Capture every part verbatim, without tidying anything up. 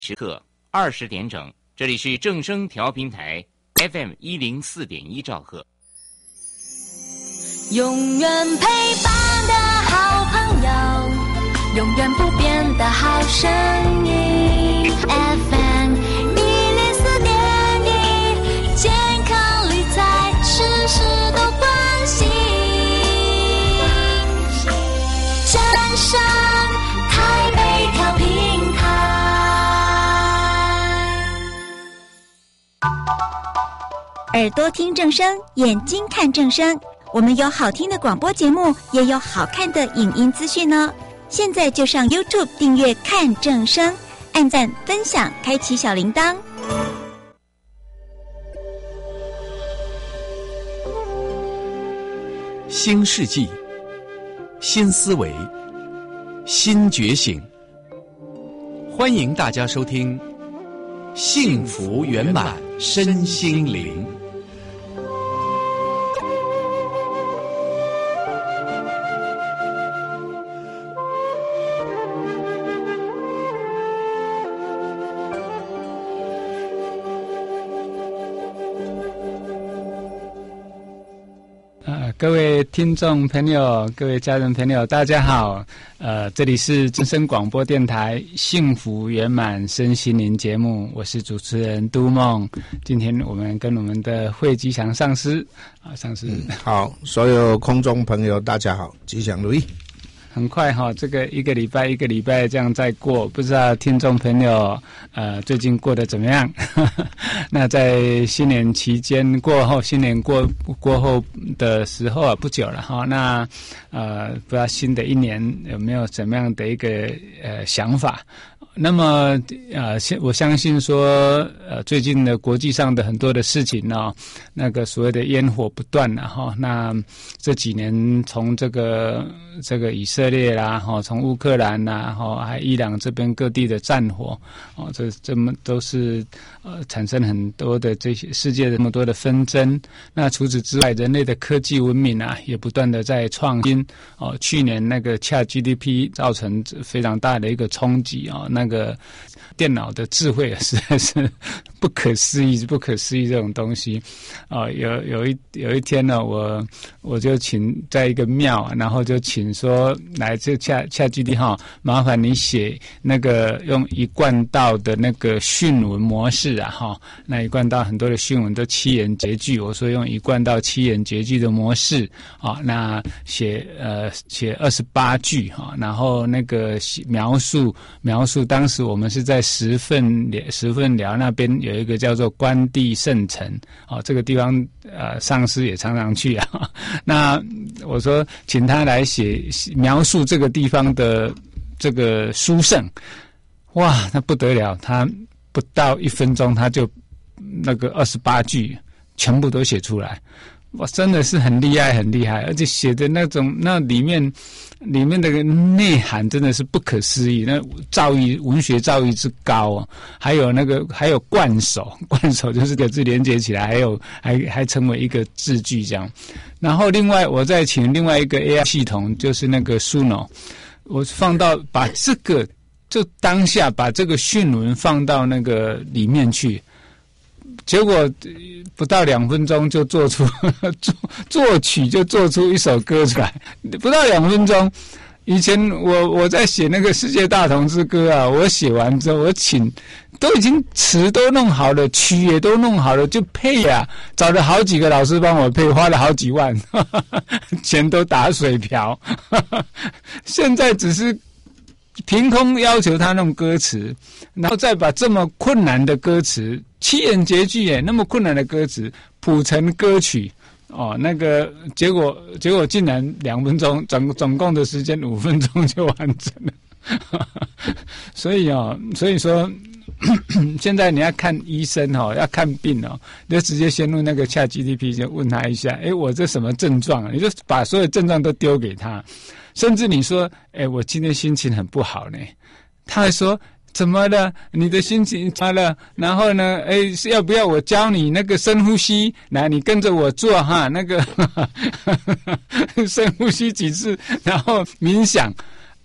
时刻二十点整，这里是正声调频台 F M 一零四点一兆赫， 永远陪伴的好朋友，永远不变的好声音 F M 一零四点一，健康理财事事都关心，正声台北调频台。 耳朵听正声，眼睛看正声。我们有好听的广播节目，也有好看的影音资讯呢。现在就上 YouTube 订阅看正声，按赞分享，开启小铃铛。 新世纪，新思维，新觉醒。欢迎大家收听《幸福圆满身心灵》。 各位听众朋友，各位家人朋友，大家好。呃，这里是正声广播电台幸福圆满身心灵节目，我是主持人都梦。今天我们跟我们的惠吉祥上师啊，上师、 嗯、好，所有空中朋友大家好，吉祥如意。 很快哈、哦，这个一个礼拜一个礼拜这样再过，不知道听众朋友呃最近过得怎么样？那在新年期间过后，新年过过后的时候啊，不久了哈。那呃，不知道新的一年有没有怎么样的一个呃想法？那么呃，我相信说呃，最近的国际上的很多的事情呢、哦，那个所谓的烟火不断了哈。那这几年从这个这个以色列啦，哈，从乌克兰啦，哈，还伊朗这边各地的战火，哦，这这么都是呃产生很多的这些世界这么多的纷争。那除此之外，人类的科技文明啊，也不断的在创新。哦，去年那个 Chat G D P 造成非常大的一个冲击啊、哦，那个电脑的智慧实在是不可思议，不可思议这种东西。哦，有有一有一天呢，我我就请在一个庙，然后就请说来这恰恰 G D 哈，麻烦你写那个用一贯道的那个训文模式啊哈，那一贯道很多的训文都七言绝句，我说用一贯道七言绝句的模式啊，那写呃写二十八句哈，然后那个描述描述当时我们是在十份十份寮那边有一个叫做关帝圣城哦，这个地方呃上师也常常去啊。那我说请他来写描述这个地方的这个书圣，哇，那不得了，他不到一分钟他就那个二十八句全部都写出来。哇，真的是很厉害，很厉害，而且写的那种那里面里面的内涵真的是不可思议，那造诣文学造诣之高啊！还有那个还有贯首，贯首就是个字连接起来，还有还还成为一个字句这样。然后另外我再请另外一个 A I 系统，就是那个 Suno， 我放到把这个就当下把这个讯文放到那个里面去。结果不到两分钟就做出作作曲就做出一首歌出来，不到两分钟。以前我我在写那个世界大同之歌啊，我写完之后我请都已经词都弄好了，曲也都弄好了，就配啊，找了好几个老师帮我配，花了好几万，呵呵钱都打水漂。呵呵现在只是凭空要求他弄歌词，然后再把这么困难的歌词，七言绝句耶，那么困难的歌词谱成歌曲，哦，那个结果结果竟然两分钟，总总共的时间五分钟就完成了。所以哦，所以说现在你要看医生哦，要看病哦，你就直接先用那个 Chat G D P 就问他一下，诶，我这什么症状啊？你就把所有症状都丢给他。甚至你说，哎，我今天心情很不好呢，他还说怎么了？你的心情怎么了？然后呢，哎，要不要我教你那个深呼吸？来，你跟着我做哈，那个深呼吸几次，然后冥想。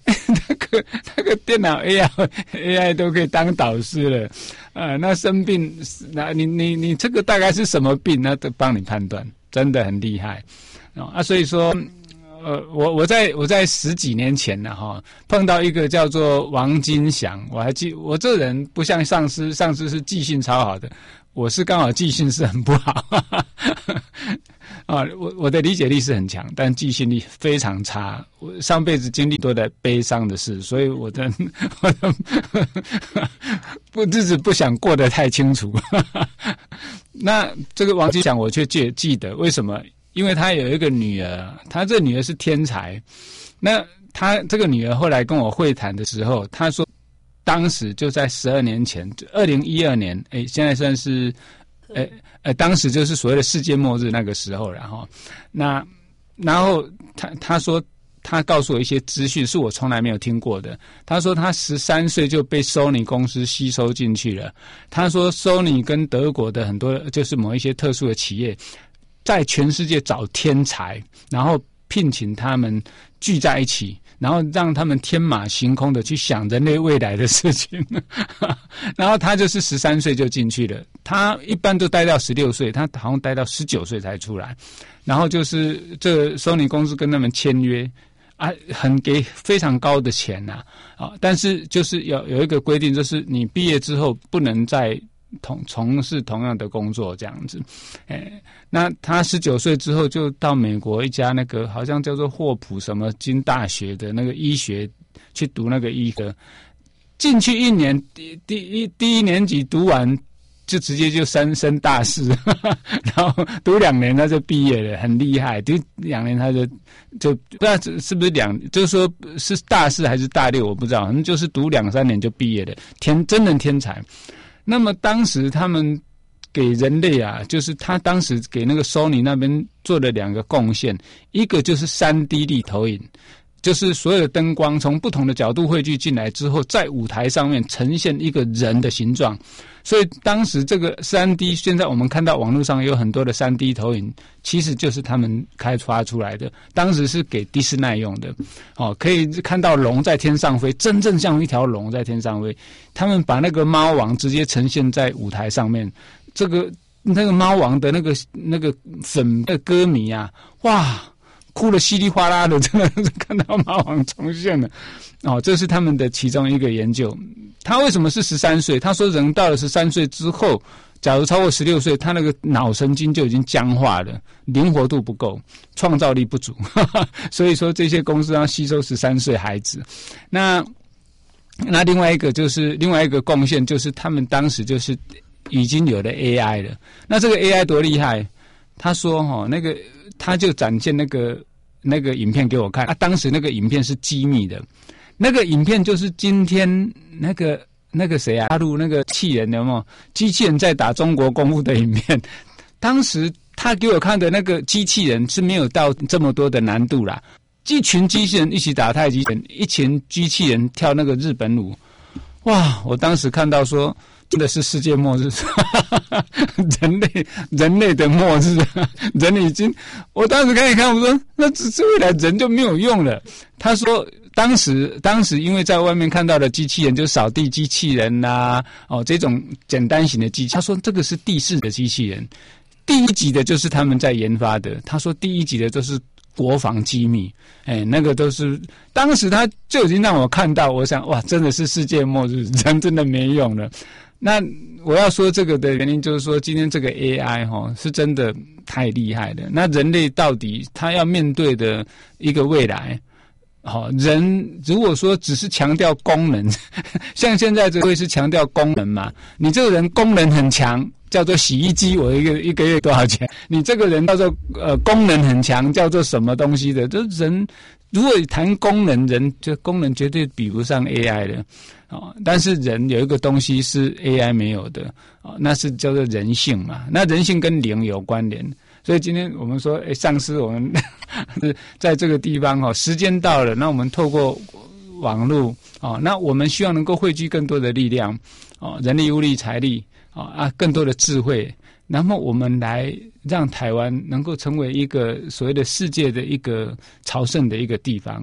那个那个电脑 A I A I 都可以当导师了，呃，那生病，那你你你这个大概是什么病？那都帮你判断，真的很厉害啊！所以说，呃，我我在我在十几年前呢，哈，碰到一个叫做王金祥，我还记，我这人不像上司，上司是记性超好的，我是刚好记性是很不好。哈哈啊，我我的理解力是很强，但记性力非常差。我上辈子经历多的悲伤的事，所以我的我的不日子不想过得太清楚。那这个王金祥我却记记得，为什么？因为他有一个女儿，他这女儿是天才。那他这个女儿后来跟我会谈的时候，他说，当时就在十二年前，二零一二年，哎，现在算是。呃呃，当时就是所谓的世界末日那个时候，然后，那然后他他说他告诉我一些资讯是我从来没有听过的。他说他十三岁就被 Sony 公司吸收进去了。他说 Sony 跟德国的很多就是某一些特殊的企业，在全世界找天才，然后聘请他们聚在一起。然后让他们天马行空的去想人类未来的事情，然后他就是十三岁就进去了，他一般都待到十六岁，他好像待到十九岁才出来，然后就是这索尼公司跟他们签约啊，很给非常高的钱呐 啊, 啊，但是就是有有一个规定，就是你毕业之后不能再同从事同样的工作这样子，哎，那他十九岁之后就到美国一家那个好像叫做霍普什么金大学的那个医学去读那个医科，进去一年第第一第一年级读完就直接就升升大四，然后读两年他就毕业了，很厉害。读两年他就就不知道是不是两，就是说是大四还是大六我不知道，反正就是读两三年就毕业了，天真人天才。那么当时他们给人类啊，就是他当时给那个 Sony 那边做了两个贡献，一个就是 三 D 立投影，就是所有的灯光从不同的角度汇聚进来之后，在舞台上面呈现一个人的形状。所以当时这个 三 D， 现在我们看到网络上有很多的 三 D 投影，其实就是他们开发出来的，当时是给迪士尼用的。哦，可以看到龙在天上飞，真正像一条龙在天上飞。他们把那个猫王直接呈现在舞台上面，这个那个猫王的那个那个粉的歌迷啊，哇，哭得稀里哗啦的，真的是看到猫王重现了。哦，这是他们的其中一个研究。他为什么是十三岁？他说人到了十三岁之后，假如超过十六岁，他那个脑神经就已经僵化了，灵活度不够，创造力不足。所以说这些公司要吸收十三岁孩子。那那另外一个就是另外一个贡献，就是他们当时就是已经有了 A I 了。那这个 A I 多厉害？他说哈、哦，那个他就展现那个那个影片给我看啊，当时那个影片是机密的。那个影片就是今天那个那个谁啊，大陆那个机器人有没有？机器人在打中国功夫的影片。当时他给我看的那个机器人是没有到这么多的难度啦，一群机器人一起打太极拳，一群机器人跳那个日本舞，哇！我当时看到说，真的是世界末日，人类人类的末日，人已经，我当时看一看，我说那只是未来人就没有用了。他说。当时，当时因为在外面看到的机器人，就是扫地机器人呐、啊，哦，这种简单型的机器，他说这个是第四的机器人，第一级的就是他们在研发的。他说第一级的都是国防机密，哎，那个都是当时他就已经让我看到，我想哇，真的是世界末日，人真的没用了。那我要说这个的原因，就是说今天这个 A I 哈、哦、是真的太厉害了。那人类到底他要面对的一个未来？好，人如果说只是强调功能，像现在这会是强调功能嘛？你这个人功能很强，叫做洗衣机，我一个一个月多少钱？你这个人叫做呃功能很强，叫做什么东西的？这人如果谈功能，人这功能绝对比不上 A I 的哦。但是人有一个东西是 A I 没有的哦，那是叫做人性嘛。那人性跟灵有关联。所以今天我们说，哎，上司，我们在这个地方哈、哦，时间到了，那我们透过网络哦，那我们希望能够汇聚更多的力量哦，人力、物力、财力哦啊，更多的智慧，然后我们来让台湾能够成为一个所谓的世界的一个朝圣的一个地方。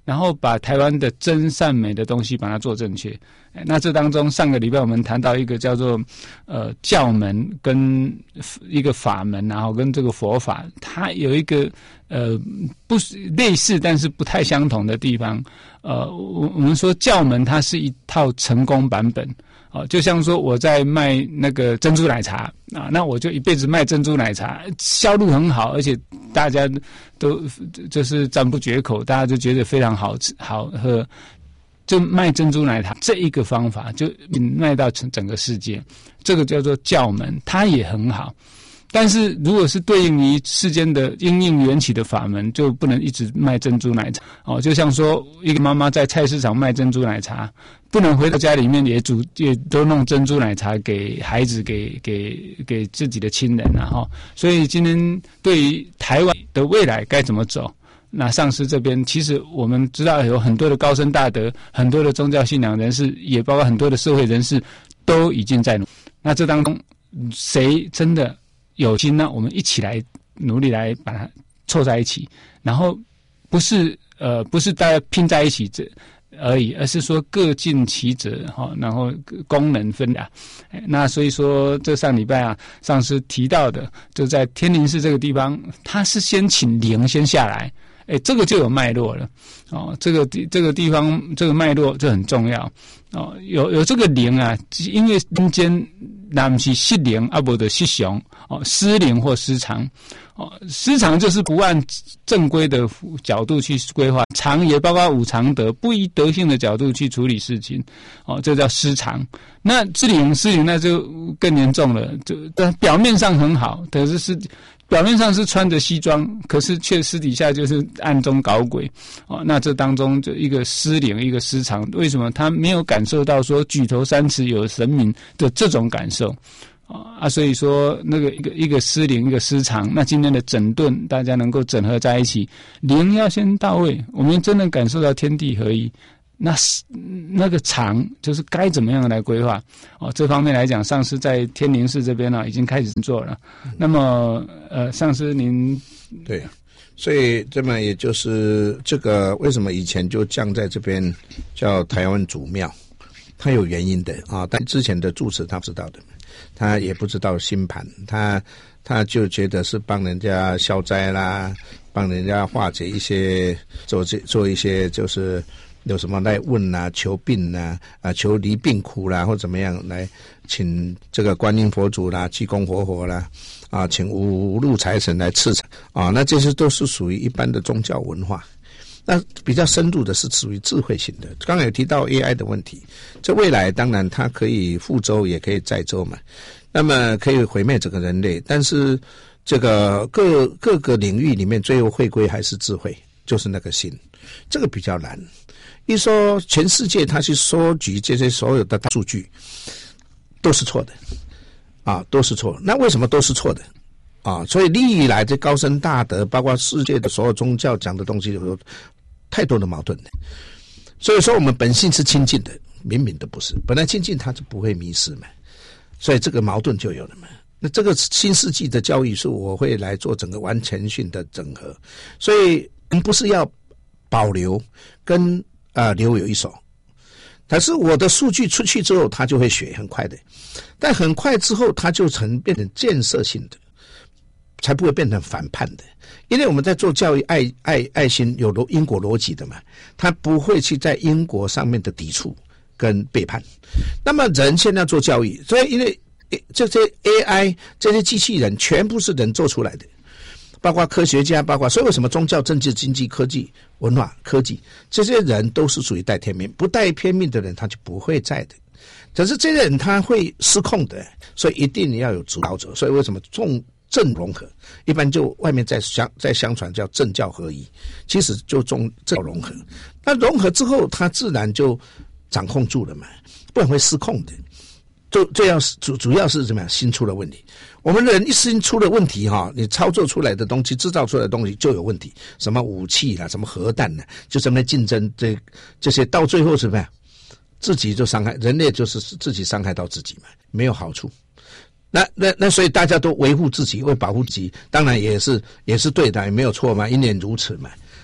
然后把台湾的真善美的东西把它做正确。那这当中上个礼拜我们谈到一个叫做呃教门跟一个法门，然后跟这个佛法它有一个呃不是类似但是不太相同的地方。呃我我们说教门它是一套成功版本。哦，就像说我在卖那个珍珠奶茶啊，那我就一辈子卖珍珠奶茶，销路很好，而且大家都就是赞不绝口，大家就觉得非常好吃好喝，就卖珍珠奶茶这一个方法就卖到整整个世界，这个叫做教门，它也很好。但是如果是对应于世间的因应缘起的法门，就不能一直卖珍珠奶茶哦。就像说一个妈妈在菜市场卖珍珠奶茶，不能回到家里面也煮也都弄珍珠奶茶给孩子给给给自己的亲人啊哈。所以今天对于台湾的未来该怎么走，那上师这边其实我们知道有很多的高僧大德，很多的宗教信仰人士，也包括很多的社会人士都已经在努。那这当中谁真的有心呢，我们一起来努力来把它凑在一起，然后不是呃不是大家拼在一起这而已，而是说各尽其责哈，然后功能分啊。那所以说这上礼拜啊，上师提到的，就在天林寺这个地方，他是先请灵先下来，哎，这个就有脉络了哦。这个这个地方这个脉络就很重要哦。有有这个灵啊，因为人间那不是失灵啊，不的失常哦，失灵或失常哦，失常就是不按正规的角度去规划，常也包括五常德，不依德性的角度去处理事情哦，这叫失常。那失灵失灵那就更严重了，就但表面上很好，可是是表面上是穿着西装，可是却私底下就是暗中搞鬼哦。那这当中就一个失灵，一个失常，为什么他没有感受到说举头三尺有神明的这种感受啊？所以说那个一个一个失灵，一个失常。那今天的整顿，大家能够整合在一起，灵要先到位，我们真的感受到天地合一。那那个常就是该怎么样来规划哦？这方面来讲，上师在天宁寺这边呢、啊、已经开始做了。嗯、那么呃，上师您对，所以这么也就是这个为什么以前就降在这边叫台湾祖庙，它有原因的啊。但之前的住持他不知道的，他也不知道星盘，他他就觉得是帮人家消灾啦，帮人家化解一些做这做一些就是。有什么来问啊，求病啊，啊，求离病苦啦，或怎么样来请这个观音佛祖啦、济公活佛啦，啊，请五路财神来赐财啊，那这些都是属于一般的宗教文化。那比较深入的是属于智慧型的。刚刚有提到 A I 的问题，这未来当然它可以覆舟，也可以载舟嘛，那么可以毁灭整个人类，但是这个各各个领域里面最后回归还是智慧，就是那个心，这个比较难。一说全世界他去收集这些所有的大数据都是错的啊，都是错。那为什么都是错的啊？所以历来这高僧大德，包括世界的所有宗教讲的东西，有太多的矛盾的。所以说我们本性是清净的，明明的不是，本来清净他就不会迷失嘛，所以这个矛盾就有了嘛。那这个新世纪的教育是我会来做整个完全性的整合，所以我们不是要保留跟啊，留有一手，但是我的数据出去之后，它就会学很快的，但很快之后，它就成变成建设性的，才不会变成反叛的。因为我们在做教育，爱爱爱心有逻因果逻辑的嘛，它不会去在因果上面的抵触跟背叛。那么人现在做教育，所以因为这些 A I 这些机器人全部是人做出来的。包括科学家，包括所以为什么宗教、政治、经济、科技、文化、科技这些人都是属于带天命，不带天命的人他就不会在的。可是这些人他会失控的，所以一定要有主导者。所以为什么重正融合，一般就外面在相在相传叫政教合一，其实就重正融合。那融合之后，他自然就掌控住了嘛，不然会失控的。就这样主主要是怎么样？心出了问题。我们人一心出了问题哈，你操作出来的东西、制造出来的东西就有问题。什么武器啦，什么核弹啦，就这么竞争，这这些到最后是什么呀？自己就伤害人类，就是自己伤害到自己嘛，没有好处。那那那所以大家都维护自己，为保护自己，当然也是也是对的，也没有错嘛，因缘如此嘛。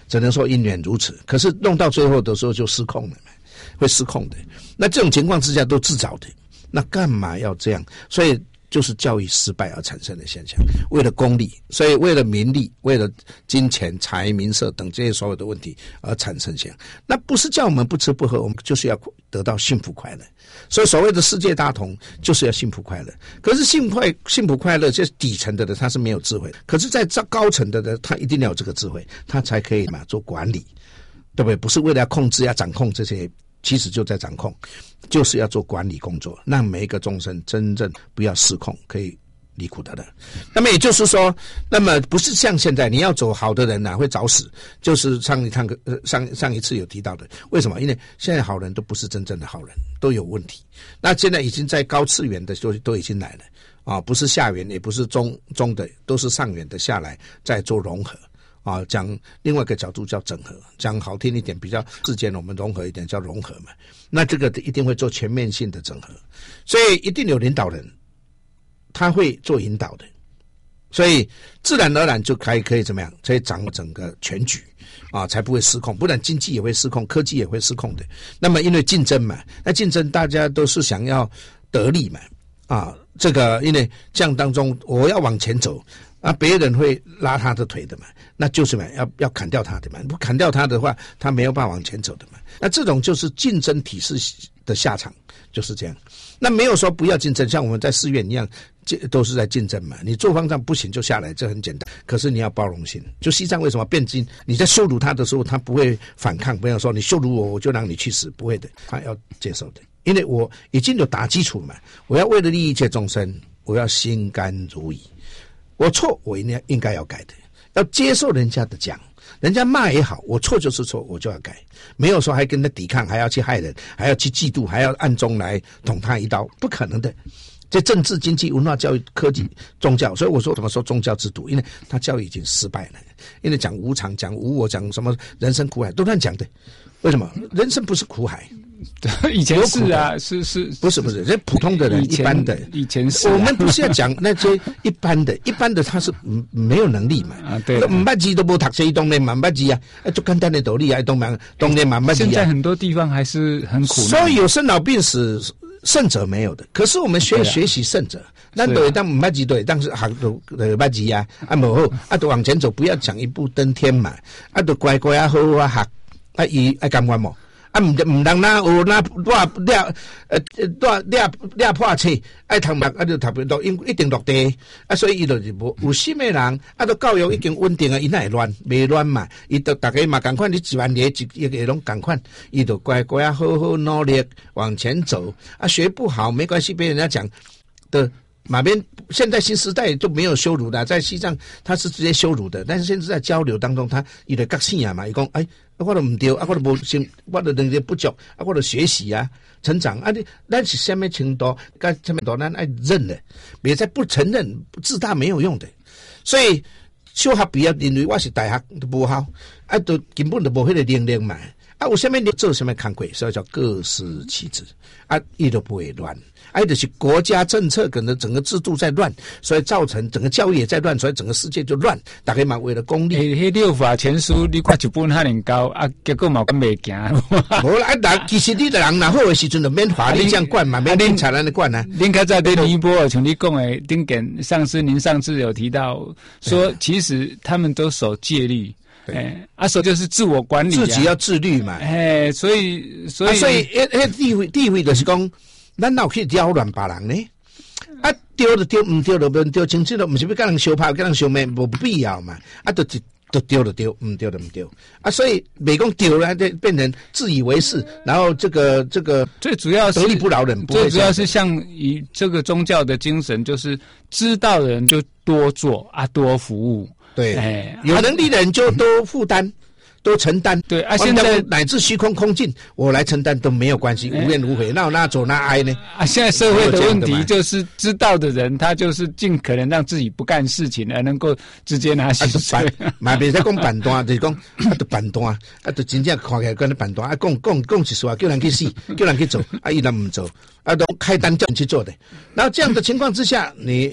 只能说因缘如此。可是弄到最后的时候就失控了，会失控的。那这种情况之下都自找的，那干嘛要这样？所以就是教育失败而产生的现象。为了功利，所以为了名利，为了金钱、财、民色等这些所有的问题而产生现象。那不是叫我们不吃不喝，我们就是要得到幸福快乐。所以所谓的世界大同就是要幸福快乐。可是幸福快幸福快乐，这底层的人他是没有智慧，可是在高层的人他一定要有这个智慧，他才可以嘛做管理，对不对？不是为了要控制、要掌控这些，其实就在掌控，就是要做管理工作，让每一个众生真正不要失控，可以离苦得乐。那么也就是说，那么不是像现在你要走好的人哪、啊、会早死，就是上一趟呃上上一次有提到的。为什么？因为现在好人都不是真正的好人，都有问题。那现在已经在高次元的都都已经来了啊，不是下元，也不是中中的，都是上元的下来在做融合。啊，讲另外一个角度叫整合，讲好听一点，比较之间我们融合一点叫融合嘛。那这个一定会做全面性的整合，所以一定有领导人，他会做引导的，所以自然而然就可以可以怎么样，可以掌握整个全局啊，才不会失控。不然经济也会失控，科技也会失控的。那么因为竞争嘛，那竞争大家都是想要得利嘛，啊，这个因为这样当中我要往前走。啊，别人会拉他的腿的嘛，那就是嘛，要要砍掉他的嘛，不砍掉他的话，他没有办法往前走的嘛。那这种就是竞争体制的下场，就是这样。那没有说不要竞争，像我们在寺院一样，都是在竞争嘛。你做方丈不行就下来，这很简单。可是你要包容性。就西藏为什么辩经，你在羞辱他的时候，他不会反抗，不要说你羞辱我，我就让你去死，不会的，他要接受的。因为我已经有打基础嘛，我要为了利益一切众生，我要心甘如饴。我错，我应该应该要改的，要接受人家的讲，人家骂也好，我错就是错，我就要改，没有说还跟他抵抗，还要去害人，还要去嫉妒，还要暗中来捅他一刀，不可能的。这政治、经济、文化、教育、科技、宗教，所以我说怎么说宗教制度，因为他教育已经失败了，因为讲无常、讲无我、讲什么人生苦海都乱讲的。为什么？人生不是苦海。 以前是啊，是是， 不是不是，人普通的人，一般的， 以前是、啊。 我们不是要讲那些一般的，一般的他是没有能力嘛。 啊，对。 唔捌字都无读书，当然嘛唔捌字啊，啊，就简单的道理啊，当然当然嘛唔捌字啊。 现在很多地方还是很苦难。 所以有生老病死，胜者没有的。可是我们学、啊、学习胜者，咱都会当唔捌字，都会当是学都呃捌字啊，啊无好，啊都往前走，不要讲一步登天嘛，啊都乖乖啊好好啊学，啊伊爱甘愿冇。啊，唔唔通那有那抓抓呃抓抓抓破册，爱读目啊就读不到，因一定落地啊，所以伊就是无有心的人，啊，都教育已经稳定啊，伊哪会乱？袂乱嘛，伊都大家嘛共款，你一万年一一个拢共款，伊就乖乖啊，好好努力往前走啊，学不好没关系，被人家讲的。马边现在新时代就没有羞辱的，在西藏他是直接羞辱的，但是现在在交流当中，他伊就觉醒啊嘛，伊讲哎，我都唔对，啊我都无先，我都能力不足，啊我都学习啊，成长啊，你咱是什么程度，该什么程度咱爱认的，别再不承认，自大没有用的，所以小学毕业认为我是大学都不好，啊都根本都无迄个能力嘛，啊有什么做什么工作，所以叫各司其职，啊伊都不会乱。哎，就是国家政策可能整个制度在乱，所以造成整个教育也在乱，所以整个世界就乱。大家嘛为了功利， 迄六法全书你看一本哈能高啊，结果嘛跟袂行。 无啦，啊，其实你的人若好的时阵就免法律这样管嘛，免警察来管啊。 您刚才对尼泊尔像你讲的，丁简上次您上次有提到说，其实他们都守戒律。哎，啊，守就是自我管理、啊， 自己要自律嘛。 哎，所以所以、啊、 所以，迄迄地位地位就是讲。咱哪有去刁乱别人呢？啊，丢就丢，唔丢就唔丢，清楚了，唔是要跟人相拍，跟人相骂，无必要嘛。啊，就就丢就丢，唔丢就唔丢。啊，所以美工丢了，就变成自以为是，然后这个这个最主要是得理不饶人， 最主要是像以这个宗教的精神，就是知道的人就多做啊，多服务。 对，哎，有能力的人就多负担。都承担， 对啊，现在乃至虚空空尽，我来承担都没有关系，无怨无悔，那我那走那哀呢？ 啊，现在社会的问题就是知道的人，他就是尽可能让自己不干事情，而能够直接拿薪水。 嘛，别再讲板单，就是讲啊，都板单，啊，都真正看起来跟你板单，啊，讲讲讲一说，叫人去死，叫人去做，啊，伊人唔做，啊，都开单叫人去做的。然后这样的情况之下，你要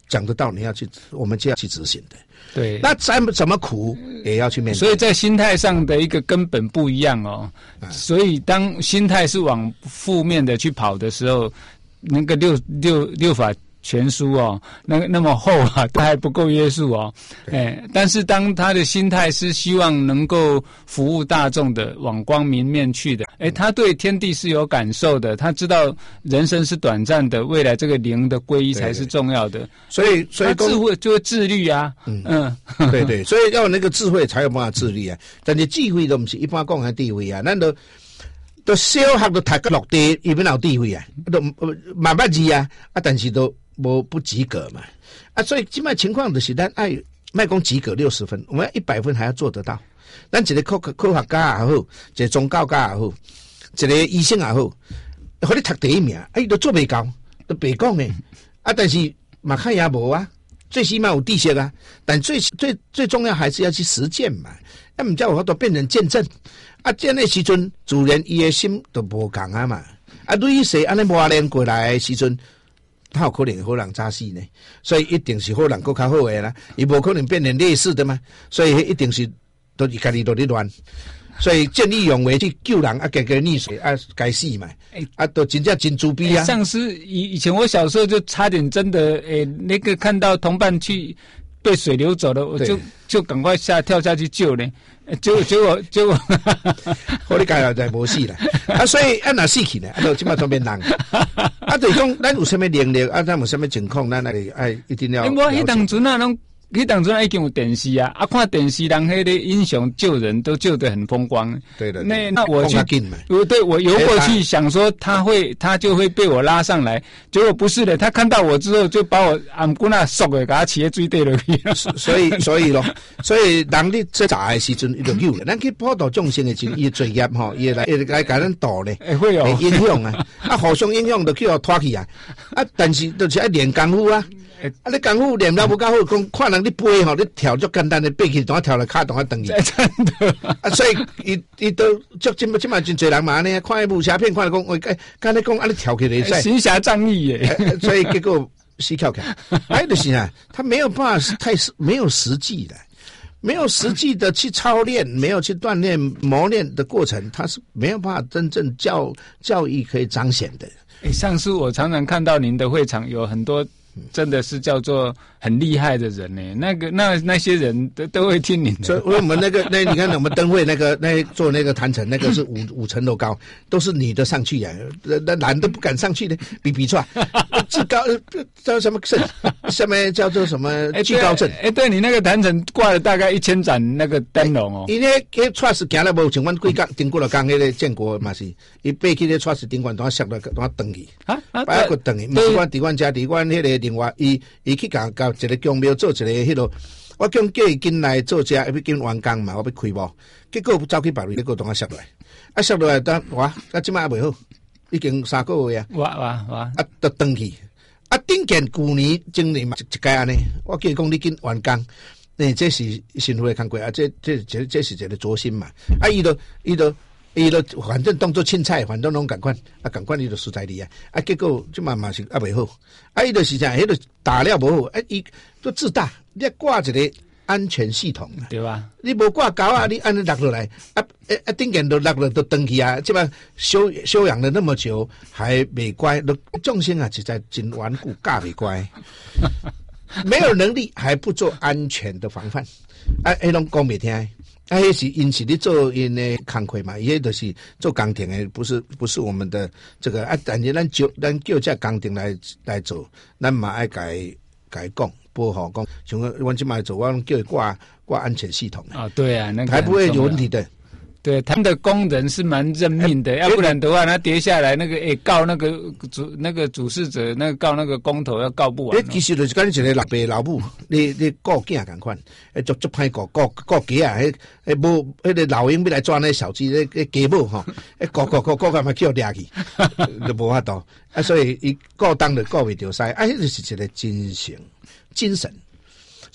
讲得到，你要去，我们就要去执行的。 对， 那怎么怎么苦也要去面对。 所以在心态上的一个根本不一样哦。啊、所以当心态是往负面的去跑的时候，那个六六六法全书哦，那那么厚啊，它还不够约束哦。哎，但是当他的心态是希望能够服务大众的，往光明面去的，哎，他对天地是有感受的，他知道人生是短暂的，未来这个灵的皈依才是重要的。 所以，所以智慧就会自律啊。嗯嗯， 对对，所以要有那个智慧才有办法自律啊。但是智慧都不是一般讲的智慧啊，咱都都小学都读个落地，伊边有智慧啊，都慢慢字啊，啊，但是都。不不及格嘛，啊，所以基本情况就是咱爱卖讲及格六十分，我们要一百分还要做得到。咱一个科科学家也好，一个宗教家也好，一个医生也好，互你读第一名，啊，伊都做袂到，都白讲诶。啊，但是嘛看也无啊，最起码有知识啊，但最最最重要还是要去实践嘛。要唔叫我都变成见证，啊，这样的时阵，自然伊的心都无共啊嘛。啊，对于谁安尼磨练过来的时阵。他有可能好人早死呢，所以一定是好人更较好的啦。伊无可能变成劣势的嘛，所以一定是都是家己都在乱。所以见义勇为去救人啊，给给溺水啊，该死嘛，啊，都真正真自卑啊。 上次以以前我小时候就差点真的诶，那个看到同伴去被水流走了，我就就赶快下跳下去救呢。结果结果结果， 好你家下就无死啦。啊，所以啊，若死去呢，啊，就即马转变人。啊，就是讲咱有啥物能力，啊，咱有啥物情况，咱爱爱一定要。 欸、我迄当阵啊，拢迄当阵已经有电视啊，啊，看电视人迄个英雄救人都救得很风光。 对的。 那那我去，我对我游过去想说他会他就会被我拉上来，结果不是的，他看到我之后就把我按骨那缩的，给他骑在水底落去。 所以所以咯，所以人咧做杂的时阵，伊就有了。咱去普度众生的时阵，伊作业吼，伊来伊来甲咱导咧， 会哦， 影响啊，啊，互相影响就去互拖去啊，啊，但是就是爱练功夫啊。啊！你功夫练了不够好，讲看人你飞吼，你跳足简单的爬起，等下跳来卡，等下登去。 真的啊！所以伊伊都足今今嘛真侪人嘛呢，看武侠片，看讲，我哎，刚才讲啊，你跳起来在行侠仗义耶， 所以结果死跳起来。还有就是啊，他没有办法太没有实际的，没有实际的去操练，没有去锻炼磨练的过程，他是没有办法真正教教育可以彰显的。 哎，上次我常常看到您的会场有很多。真的是叫做很厉害的人呢，那个那那些人都都会听你的。 所以我们那个那你看我们灯会那个那做那个坛城那个是五五层楼高，都是女的上去呀、啊，那男的不敢上去的，比比出来，至高叫什么证？下面叫做什么居高证？ 哎、欸，对你那个坛城挂了大概一千盏那个灯笼哦。 因为那出是行了无像阮贵港经过了港那个建国嘛是，伊爬起那出是顶管都要摔了，都要登去啊啊，摆个登去，不是阮伫阮家伫阮迄个。另外，伊伊去甲甲一个公庙做一个迄落，我叫叫伊进来做遮，要紧完工嘛，我要开幕，结果走去别位，结果当我摔落来，啊摔落来，当哇，啊即摆也袂好，已经三个月啊， 哇哇哇， 啊都登去，啊顶件旧年今年嘛一一届安尼，我叫伊讲你紧完工，诶，这是辛苦的工作啊，这这这这是一个决心嘛，啊伊都伊都。伊都反正当作凊彩，反正拢共款，啊共款伊就输在你啊，啊结果即嘛嘛是啊袂好，啊伊就是啥，迄个打了无好，啊伊都自大，你要挂一个安全系统， 对吧？ 你无挂钩啊，你安尼落落来，啊啊顶件都落落都登去啊，即嘛修修养了那么久还袂乖，众生啊实在真顽固，教袂乖，没有能力还不做安全的防范，啊迄拢讲袂听。啊，迄是因是咧做因的工课嘛，伊迄就是做工程的，不是不是我们的这个啊。但是咱叫咱叫这工程来来做，咱嘛爱改改讲保护讲，像阮即卖做，我拢叫伊挂挂安全系统啊，对啊，那个还不会有问题的。 对，他们的工人是蛮认命的，要不然的话，他跌下来那个诶告那个主那个主事者，那个告那个工头要告不完、哦。 其实就是讲一个老爸老母，你你告囝共款，诶，足足歹告告告鸡啊，迄迄无迄个老鹰要来抓那小鸡，那个鸡母吼，诶告告告告干嘛叫掠去，就无法度啊，所以伊告当就告袂着使，啊，迄就是一个精神精神。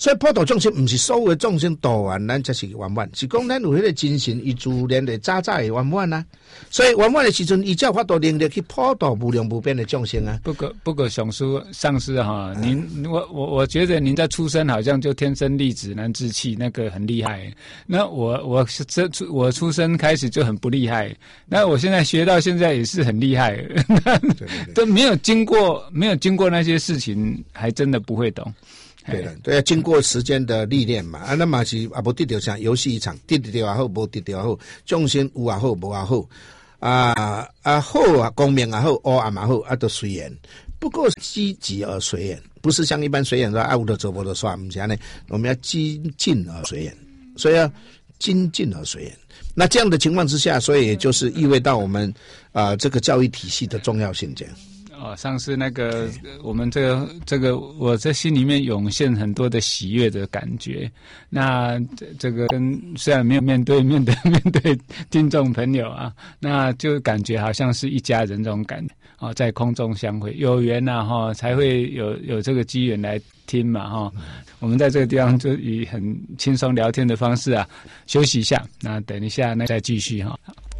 所以普度众生不是所有的众生度完咱才是圆满，是讲咱有迄个精神伊自然的早早的圆满啊。所以圆满的时阵，伊才有法度能力去普度无量无边的众生啊。 不过不过上师上师哈，您我我我觉得您在出生好像就天生丽质难自弃，那个很厉害。那我我是这我出生开始就很不厉害，那我现在学到现在也是很厉害，都没有经过没有经过那些事情，还真的不会懂。 对了，对啊，经过时间的历练嘛，啊，那嘛是啊，无得到像游戏一场，得得到也好，无得到也好，众生有也好，无也好，啊啊好啊，光明也好，黑暗也好，啊都随缘。不过积极而随缘，不是像一般随缘说啊，有的做无的算，不是呢，我们要精进而随缘，所以要精进而随缘。那这样的情况之下，所以也就是意味到我们啊、呃、这个教育体系的重要性这样。 哦，上次那个我们这个这个，我在心里面涌现很多的喜悦的感觉。那这这个跟虽然没有面对面的面对听众朋友啊，那就感觉好像是一家人这种感觉。哦，在空中相会，有缘呐、啊、哈，才会有有这个机缘来听嘛哈。我们在这个地方就以很轻松聊天的方式啊，休息一下，那等一下那再继续哈。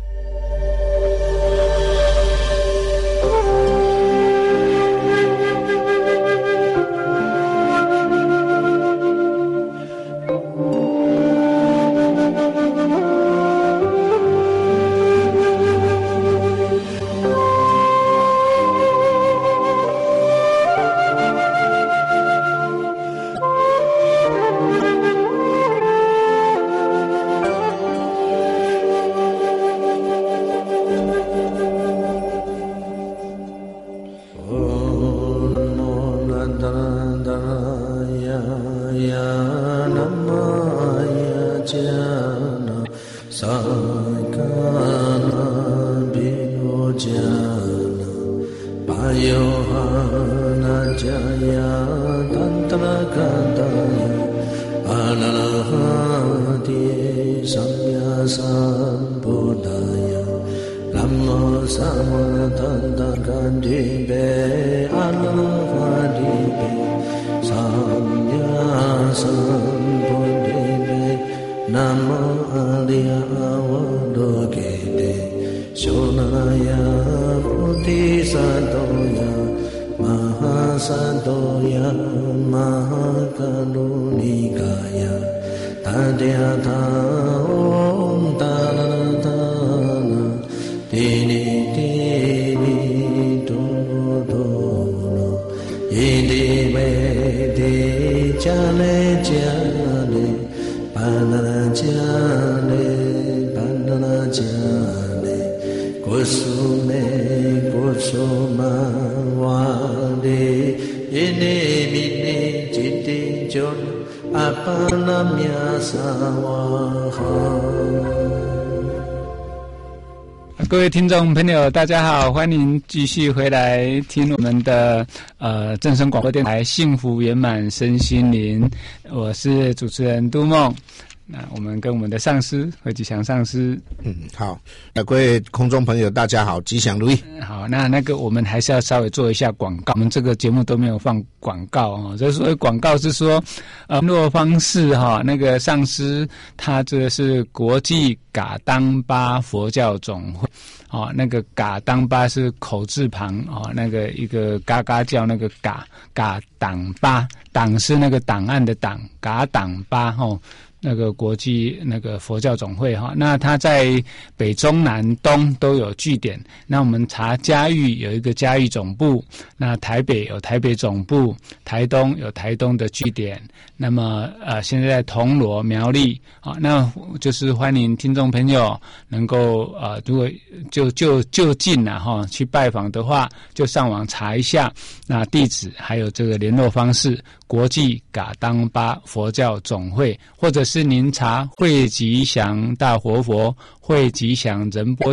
各位听众朋友大家好，欢迎继续回来听我们的呃正声广播电台幸福圆满身心灵，我是主持人都梦。那我们跟我们的上师何吉祥上师， 嗯，好，各位空中朋友大家好，吉祥如意。 好，那那个我们还是要稍微做一下广告，我们这个节目都没有放广告哦，这所谓广告是说呃联络方式哈、哦，那个上师他这个是国际噶当巴佛教总会。哦，那个噶当巴是口字旁哦，那个一个嘎嘎叫那个噶噶党巴，党是那个档案的党，噶党巴哦。那个国际那个佛教总会哈，那它在北中南东都有据点。那我们查嘉义有一个嘉义总部，那台北有台北总部，台东有台东的据点。那么呃，现在在铜锣苗栗啊，那就是欢迎听众朋友能够呃，如果就就就近了哈，去拜访的话，就上网查一下那地址，还有这个联络方式。国际噶当巴佛教总会，或者是您查慧吉祥大活佛、慧吉祥仁波切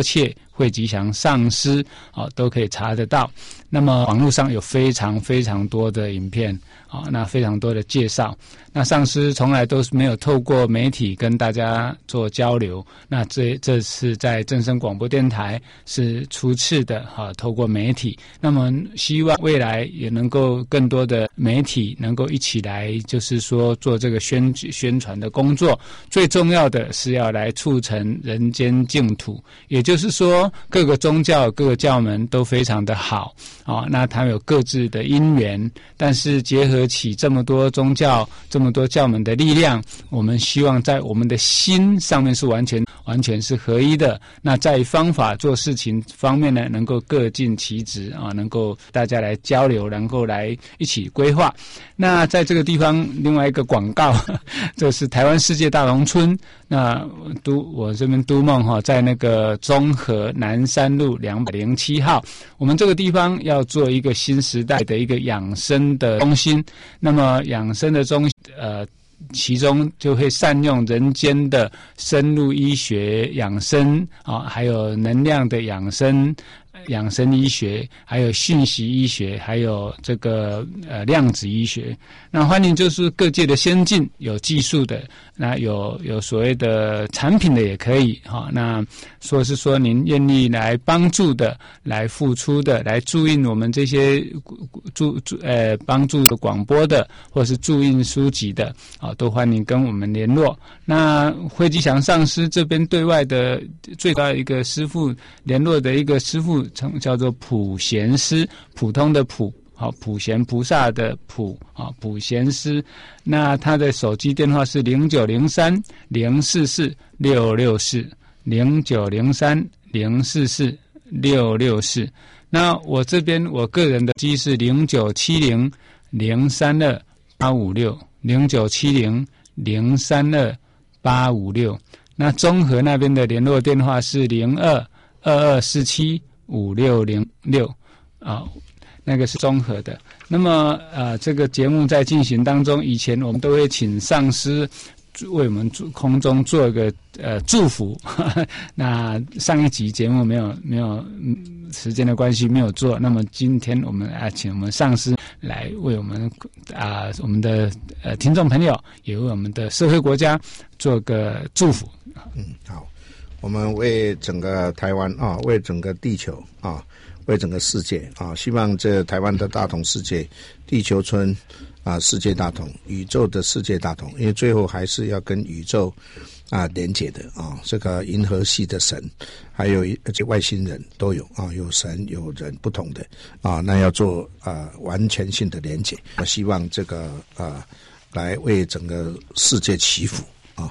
惠吉祥上师啊，都可以查得到。那么网络上有非常非常多的影片啊，那非常多的介绍。那上师从来都是没有透过媒体跟大家做交流，那这这次在正声广播电台是初次的哈、啊，透过媒体。那么希望未来也能够更多的媒体能够一起来，就是说做这个宣宣传的工作。最重要的是要来促成人间净土，也就是说各个宗教各个教门都非常的好啊，那他们有各自的因缘，但是结合起这么多宗教这么多教门的力量，我们希望在我们的心上面是完全完全是合一的。那在方法做事情方面呢，能够各尽其职啊，能够大家来交流，能够来一起规划。那在这个地方另外一个广告，这是台湾世界大同村。那都我这边都梦哈，在那个中和南山路两百零七号，我们这个地方要做一个新时代的一个养生的中心。那么养生的中呃。其中就会善用人间的生物医学养生啊，还有能量的养生、养生医学，还有讯息医学，还有这个呃量子医学。那欢迎就是各界的先进，有技术的，那有有所谓的产品的也可以哈。那说是说您愿意来帮助的、来付出的、来注印我们这些注注呃帮助广播的，或是注印书籍的啊，都欢迎跟我们联络。那惠吉祥上师这边对外的最高一个师父联络的一个师父称叫做普贤师，普通的普。好，普贤菩萨的普啊，普贤师。那他的手机电话是零九零三零四四六六四零九零三零四四六六四。那我这边我个人的机是零九七零零三二八五六零九七零零三二八五六。那中和那边的联络电话是零二二二四七五六零六啊。那个是综合的。那么呃，这个节目在进行当中，以前我们都会请上师为我们空中做一个呃祝福。那上一集节目没有没有、嗯、时间的关系没有做，那么今天我们啊请我们上师来为我们啊、呃、我们的呃听众朋友，也为我们的社会国家做个祝福。 嗯，好，我们为整个台湾啊，为整个地球啊。为整个世界啊，希望这台湾的大同世界、地球村啊，世界大同、宇宙的世界大同，因为最后还是要跟宇宙啊连结的啊。这个银河系的神，还有而且外星人都有啊，有神有人不同的啊，那要做啊完全性的连结。我希望这个啊来为整个世界祈福啊。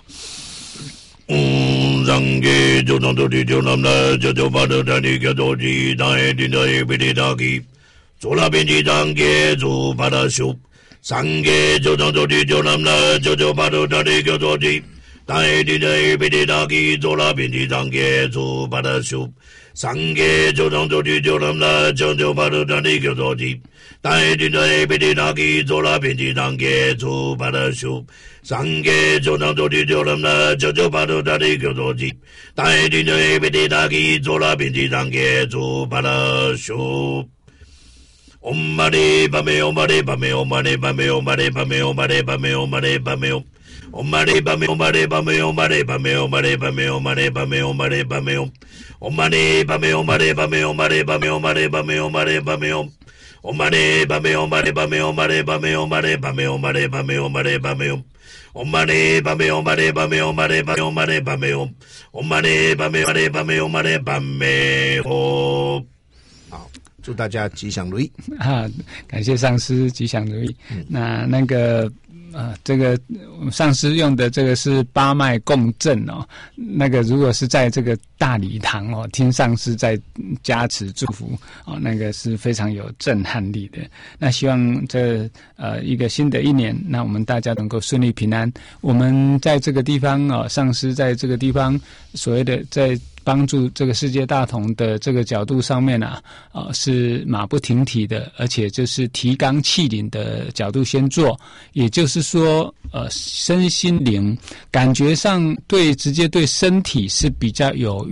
嗯，上给就当做地球那么就就把这单地给做起，当一定的一笔的打给，做那边的上给就把它修，上给就当做地球那么就就把这单地给做起，当一定的一笔的打给，做那边的上给就把它修，上给就当做地球那么就就把这单地给做起，当一定的一笔的打给，做那边的上给就把它修。上给就当做地球人了，就就把头大的给做起，大一点的被地大给做了边地上给做把它修。om mani padme om mani padme om mani padme om mani padme om mani padme om mani padme om mani padme om mani padme om mani padme om mani padme om mani padme om mani padme om mani padme om mani padme om mani padme om mani padme om mani padme om om mani padme om mani padme om mani padme om mani padme om mani padme om mani padme om om mani padme om mani padme om mani padme om mani padme om om mani padme mani padme om mani padme om。 好，祝大家吉祥如意啊！感谢上师吉祥如意。嗯、那那个呃，这个上师用的这个是八脉共振哦。那个如果是在这个大礼堂哦，听上师在加持祝福哦，那个是非常有震撼力的。那希望这呃一个新的一年，那我们大家能够顺利平安。我们在这个地方哦，上师在这个地方所谓的在。帮助这个世界大同的这个角度上面啊，呃，是马不停蹄的，而且就是提纲挈领的角度先做，也就是说，呃，身心灵感觉上对直接对身体是比较有用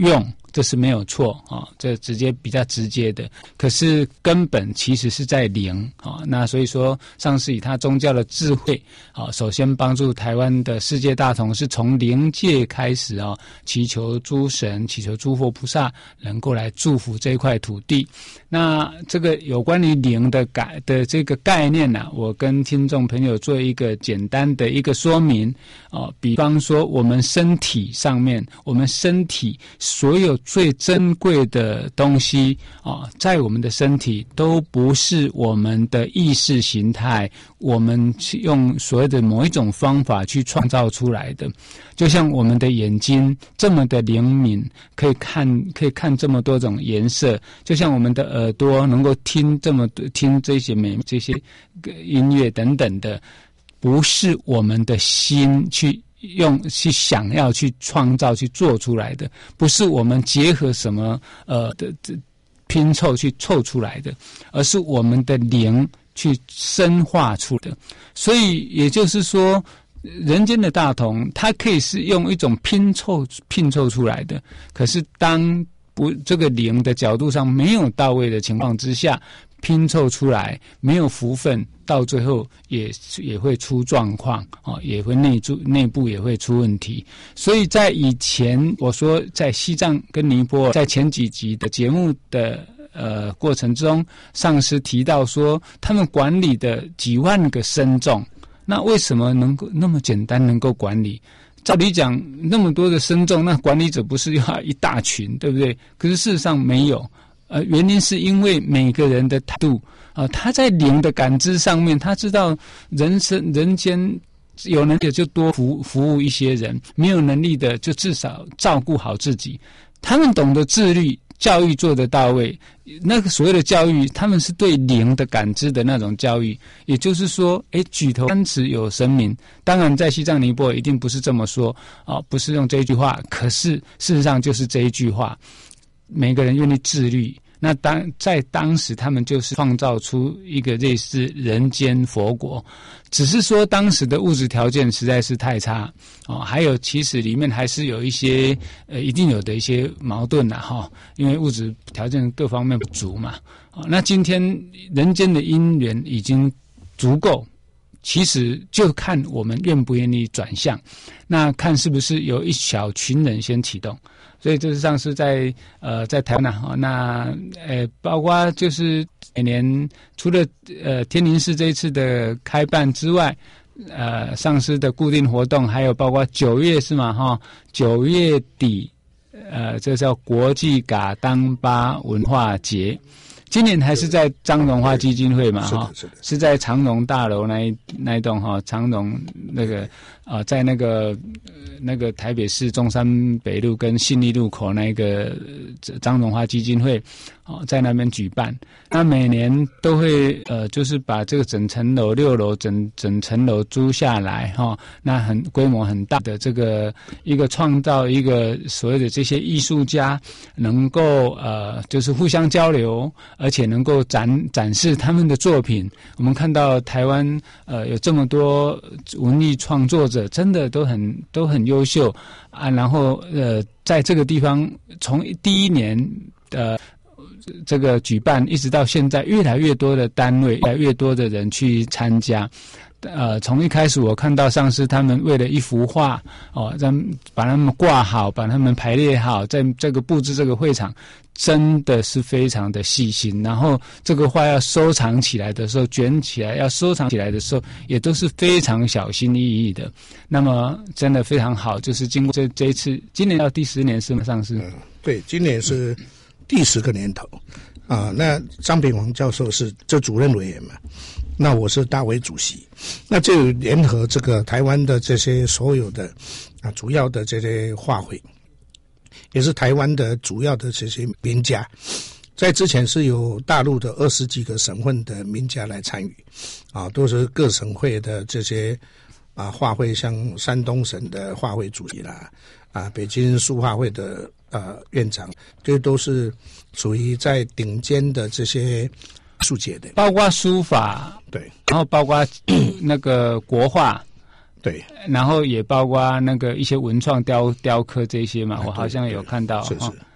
这是没有错啊，这直接比较直接的。可是根本其实是在灵啊，那所以说上师以他宗教的智慧啊，首先帮助台湾的世界大同是从灵界开始啊，祈求诸神、祈求诸佛菩萨能够来祝福这一块土地。那这个有关于灵的改的这个概念呢、啊，我跟听众朋友做一个简单的一个说明啊，比方说我们身体上面，我们身体所有最珍贵的东西啊，在我们的身体都不是我们的意识形态，我们去用所谓的某一种方法去创造出来的。就像我们的眼睛这么的灵敏，可以看可以看这么多种颜色；就像我们的耳朵能够听这么多听这些美这些音乐等等的，不是我们的心去。用去想要去创造去做出来的，不是我们结合什么呃的拼凑去凑出来的，而是我们的灵去深化出的。所以也就是说，人间的大同，它可以是用一种拼凑拼凑出来的，可是当不这个灵的角度上没有到位的情况之下，拼凑出来没有福分，到最后也也会出状况啊，也会内部内部也会出问题。所以在以前我说在西藏跟尼泊尔，在前几集的节目的呃过程中，上师提到说，他们管理的几万个僧众，那为什么能够那么简单能够管理？照理讲，那么多的僧众，那管理者不是要一大群，对不对？可是事实上没有。呃，原因是因为每个人的态度啊、呃，他在灵的感知上面，他知道人生人间有能力的就多服服务一些人，没有能力的就至少照顾好自己。他们懂得自律，教育做得到位。那个所谓的教育，他们是对灵的感知的那种教育，也就是说，诶，举头三尺有神明。当然，在西藏尼泊尔一定不是这么说啊、哦，不是用这一句话，可是事实上就是这一句话。每个人愿意自律，那当在当时他们就是创造出一个类似人间佛国，只是说当时的物质条件实在是太差哦，还有其实里面还是有一些呃一定有的一些矛盾呐哈、哦，因为物质条件各方面不足嘛。哦，那今天人间的因缘已经足够。其实就看我们愿不愿意转向，那看是不是有一小群人先启动。所以这是上次在呃在台湾啊、哦，那呃包括就是每年除了呃天宁寺这一次的开办之外，呃上师的固定活动还有包括九月是吗哈？九月底呃这叫国际噶当巴文化节。今年还是在张荣华基金会嘛哈，是, 是在长荣大楼那一那一栋哈，长荣那个啊、呃，在那个、呃、那个台北市中山北路跟信义路口那个张荣华基金会哦，在那边举办。那每年都会呃，就是把这个整层楼六楼整整层楼租下来哈、哦，那很规模很大的这个一个创造一个所谓的这些艺术家能够呃，就是互相交流。而且能够展展示他们的作品，我们看到台湾呃有这么多文艺创作者，真的都很都很优秀啊。然后呃，在这个地方从第一年呃这个举办一直到现在，越来越多的单位，越来越多的人去参加。呃，从一开始我看到上师他们为了一幅画哦，让把他们挂好，把他们排列好，在这个布置这个会场，真的是非常的细心。然后这个画要收藏起来的时候，卷起来要收藏起来的时候，也都是非常小心翼翼的。那么真的非常好，就是经过这这一次，今年到第十年是吗？上师、 嗯，对，今年是第十个年头啊。那张炳煌教授是这主任委员嘛？那我是大委主席，那就联合这个台湾的这些所有的啊主要的这些画会，也是台湾的主要的这些名家，在之前是有大陆的二十几个省份的名家来参与，啊，都是各省会的这些啊画会，像山东省的画会主席啦，啊，北京书画会的呃院长，这都是属于在顶尖的这些术界的， 包括书法， 对， 然后包括那个国画， 对， 然后也包括那个一些文创雕雕刻这些嘛，我好像有看到， 是是。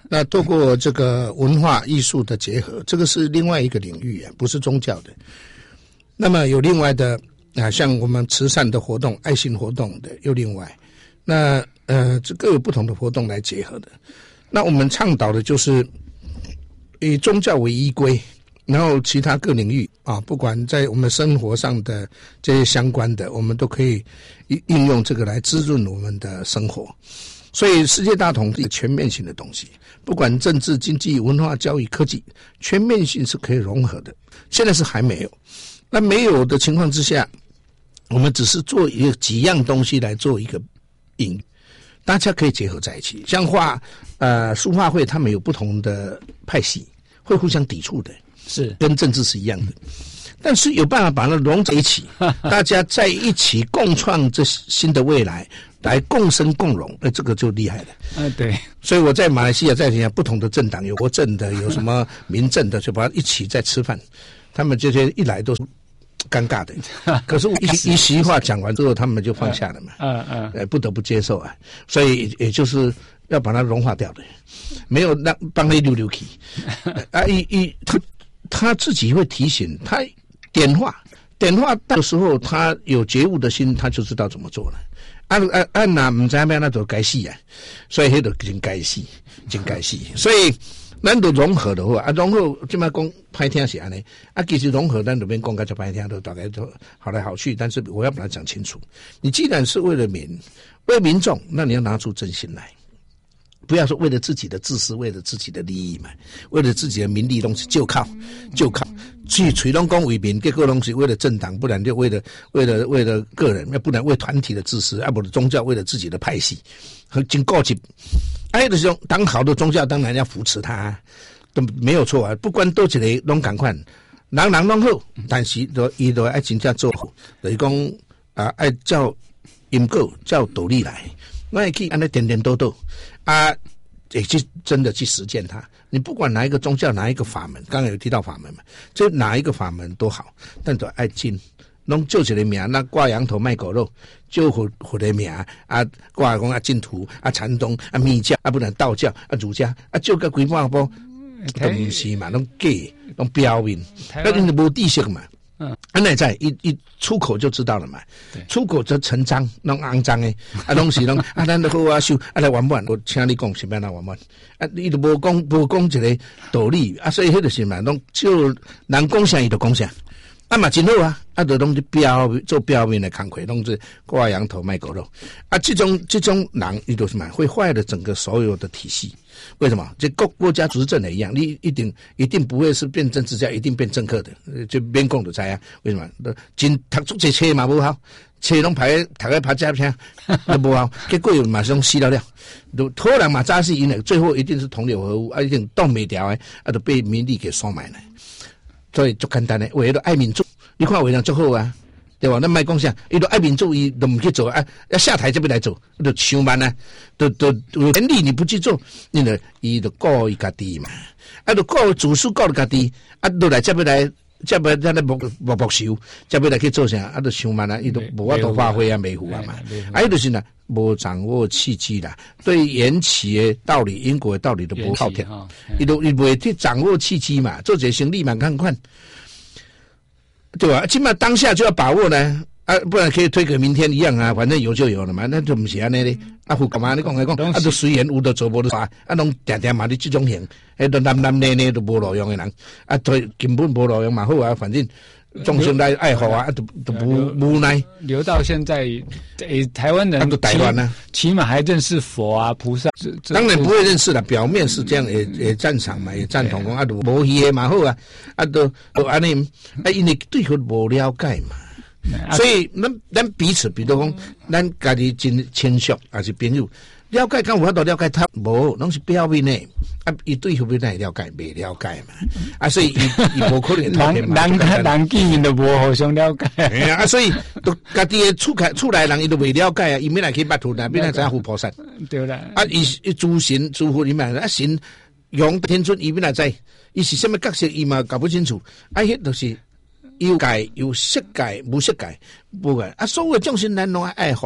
那透过这个文化艺术的结合，这个是另外一个领域啊，不是宗教的。那么有另外的啊，像我们慈善的活动、爱心活动的又另外，那呃，这各有不同的活动来结合的。那我们倡导的就是以宗教为依归，然后其他各领域啊，不管在我们生活上的这些相关的，我们都可以应用这个来滋润我们的生活。所以世界大同是全面性的东西，不管政治、经济、文化、教育、科技，全面性是可以融合的。现在是还没有，那没有的情况之下，我们只是做一个几样东西来做一个隐喻，大家可以结合在一起。像画呃书画会，他们有不同的派系，会互相抵触的， 是跟政治是一样的，但是有办法把它融在一起，大家在一起共创这新的未来，来共生共荣，那这个就厉害了。 啊，对。所以我在马来西亚在讲不同的政党，有国政的，有什么民政的，就把它一起在吃饭。他们这些一来都是尴尬的，可是一一席话讲完之后，他们就放下了嘛。嗯嗯，呃，不得不接受啊。所以也就是要把它融化掉的，没有让帮你溜溜去啊！一一他他自己会提醒他点化。点化到时候，他有觉悟的心，他就知道怎么做了。按按按那唔知咩，那就该死啊！所以迄就真该死，真该死。所以咱都融合的话，啊，融合即摆讲歹听是安尼，啊，其实融合咱这边讲个就歹听，都大概都好来好去。但是我要把它讲清楚，你既然是为了民，为民众，那你要拿出真心来。不要说为了自己的自私，为了自己的利益嘛，为了自己的名利东西就靠就靠去吹拢讲为民，结果东西为了政党，不然就为了为了为了个人，要不然为团体的自私，啊，不然宗教为了自己的派系，和真高级。哎，就是说，当好的宗教当然要扶持他，都没有错啊。不管多一个拢同款，人人拢好，但是都伊都爱真正做好，就是讲啊，爱照因果照道理来。我也可以按那点点兜兜啊，也去真的去实践它。你不管哪一个宗教，哪一个法门，刚刚有提到法门嘛，就哪一个法门都好，但都爱进。弄就一个名，那挂羊头卖狗肉，就活活的名啊，挂讲啊净土啊禅宗啊密教啊，不然道教啊儒家啊，就个几百波都不是嘛，弄假，弄表面，那你无知识嘛。嗯，安内在一一出口就知道了嘛，出口就成章，弄肮脏的，啊，拢是拢啊，咱都好啊修，啊来玩玩，我请你讲是要哪玩玩，啊，伊都无讲无讲一个道理，啊，所以迄就是嘛，拢就人讲啥伊就讲啥，啊嘛真好啊，啊，就拢是表做表面的工课，拢是挂羊头卖狗肉，啊，这种这种人伊就是嘛，会坏了整个所有的体系。为什么？这国国家执政也一样，你一定一定不会是变政治家，一定变政客的，就免讲就知啊。为什么？真读出这册嘛不好，册拢排读个拍照片都不好，结果马上死了了。都可能嘛早死，因为最后一定是同流合污，啊，一定动没掉的，啊，都被民力给收买了。所以就简单的，为了爱民主，你看为了最好啊。对吧？那卖讲啥？伊都爱民主，伊都唔去做啊！要下台这边来做，都上班啊！都都有权利你不去做，你呢？伊就告伊家己嘛，啊，就告主事告家己，啊，都来这边来，这边在那木木木收，这边来去做啥？啊，都上班啊！伊都无法度发挥啊，维护啊嘛！啊，伊就是呢，无掌握契机啦，对缘起的道理、因果的道理都无靠听，伊都伊袂去掌握契机嘛，做这生意嘛，看看。对吧？起码当下就要把握呢，啊，不然可以推给明天一样啊，反正有就有了嘛，那就不是安尼咧。啊，胡干嘛？你讲来讲，啊，都随缘有的做无的耍，啊，拢定定嘛，你这种型，迄都男男呢呢都无路用的人，啊，对，根本无路用嘛好啊，反正众生来爱好啊，都都无无奈。 留到现在，诶，台湾人都台湾呢， 起码还认识佛啊、菩萨。 当然不会认识了，表面是这样，也也赞成嘛，也赞同讲啊，都无嘢嘛好啊，啊都都安尼，啊因为对佢无了解嘛。所以，咱咱彼此，比如讲，咱家己真亲属还是朋友，了解敢有法度了解他，无，拢是表面的。啊，伊对后面那了解，未了解嘛？啊，所以伊伊无可能透明嘛。 人人人见面都无互相了解。 哎呀，啊，所以都家己的厝开厝内人，伊都未了解啊，伊免来去捌土呢，免来知影佛菩萨。 对啦。 啊，伊伊诸神诸佛里面啊神，用天尊伊免来知，伊是什么角色，伊嘛搞不清楚。啊，迄就是。有界有色界无色界，无个啊！所有众生咱拢爱好，